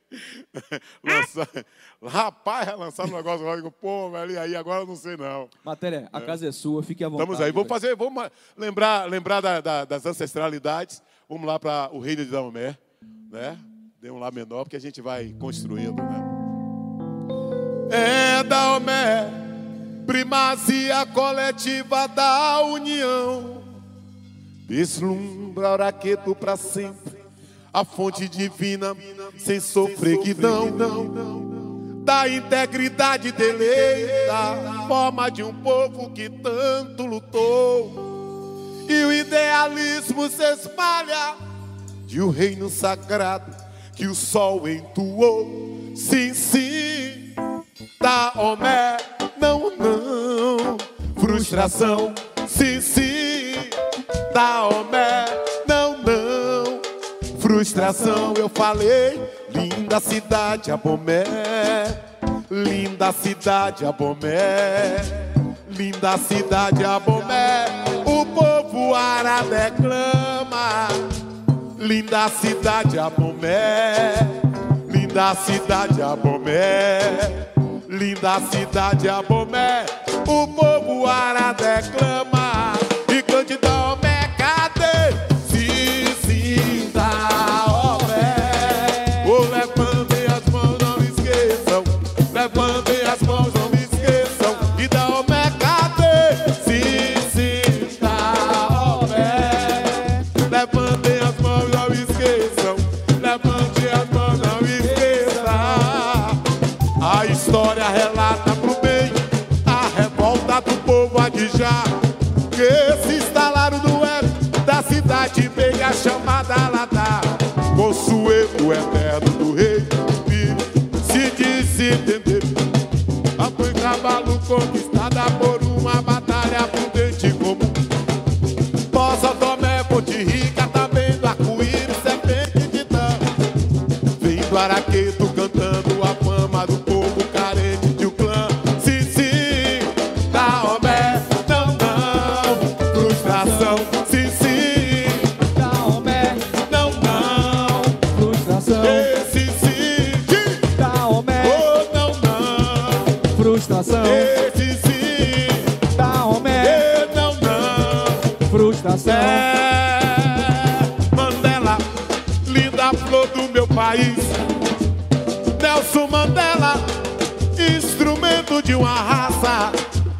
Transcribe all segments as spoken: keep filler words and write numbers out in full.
Lança... Rapaz, lançaram um negócio agora, eu digo, pô, velho, aí agora eu não sei não. Matéria, a é. casa é sua, fique à vontade. Estamos aí, vamos fazer, vamos lembrar, lembrar da, da, das ancestralidades. Vamos lá para o reino de Daomé, né? Dê um lá menor, porque a gente vai construindo, né? É Daomé, primazia coletiva da união. Deslumbra Araqueto para sempre, a fonte divina, sem sofreguidão, da integridade deleita, forma de um povo que tanto lutou. E o idealismo se espalha de um reino sagrado que o sol entoou. Sim, sim, Daomé, não, não, frustração. Sim, sim, Daomé, não, não, frustração. Eu falei, linda cidade Abomé, linda cidade Abomé, linda cidade Abomé. O povo ara declama, linda cidade Abomé, linda cidade Abomé, linda cidade Abomé. O povo ara declama e cante Daomé, cadê? Sim, sim, Daomé. Oh, levantem as mãos, não me esqueçam. Levantem as mãos, não me esqueçam. E Daomé, cadê? Sim, sim, Daomé. Levantem as mãos, não me esqueçam. Levantem as mãos, não me esqueçam. A história relata pro bem a revolta do povo adijá, que se instalaram no ego da cidade meia chamada Ladá. Consuelo eterno do rei, filho, se desentender. A foi cavalo conquistada por uma batalha prudente comum. Poça, Tomé, Ponte Rica, tá vendo arco-íris, serpente de titã. Vendo Araqueto cantando a fama do povo carente de um clã. Sim, sim, Daomé, não, não, frustração. Sim, sim, Daomé, não, não, frustração. Ei, sim, sim, Daomé, oh, não, não, frustração. Ei, sim, sim, Daomé, Ei, não, não, frustração. é Mandela, linda flor do meu país. Nelson Mandela, instrumento de uma raça.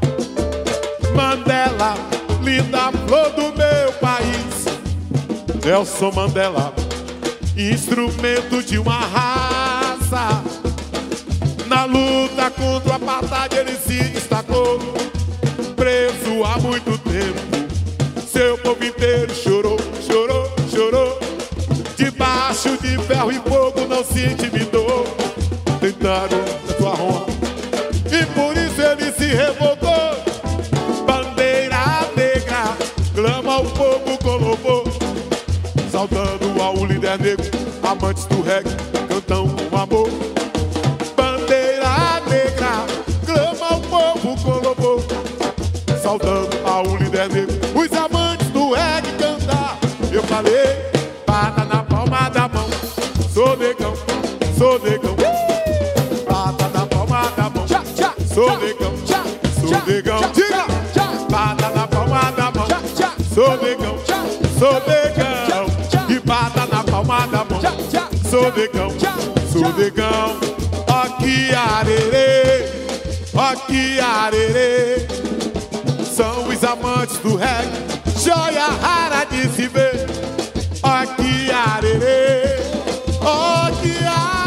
Mandela, linda flor do meu país. Nelson Mandela, instrumento de uma raça. Na luta contra o apartheid ele se destacou. Preso há muito tempo, seu povo inteiro chorou, chorou, chorou. Debaixo de ferro e fogo não se intimidou. Tentaram sua honra e por isso ele se revoltou. Bandeira negra clama o povo com louvor, saudando ao líder negro, amantes do reggae cantam com amor. Bandeira negra clama o povo com louvor, saudando ao líder negro, os amantes do reggae cantar. Eu falei, bata na palma da mão, sou negão, sou negão. Bata na palma da mão, sou negão, sou negão. Diga, bata na palma da mão, sou negão, sou negão. E bata na palma da mão, sou negão, sou negão. Ó que arerê, ó que arerê, são os amantes do reggae, joia rara de se ver. Ó que arerê, ó que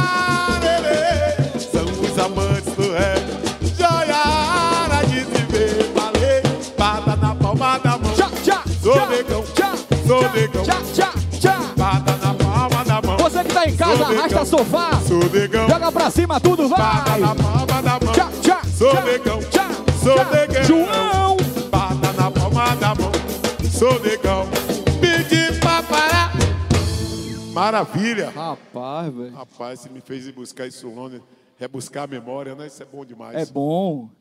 arerê, são os amantes do reggae, joia rara de se ver. Falei, bata na palma da mão, sou negão, sou negão. Bata na palma da mão. Você que tá em casa, arrasta sofá, sou negão. joga pra cima, tudo vai. Bata na palma da mão, sou negão, sou negão. João, bata na palma da mão, sou negão. Pedi pra parar. Maravilha. rapaz, velho. Rapaz, você me fez ir buscar isso, rebuscar a memória, né? Isso é bom demais. É bom.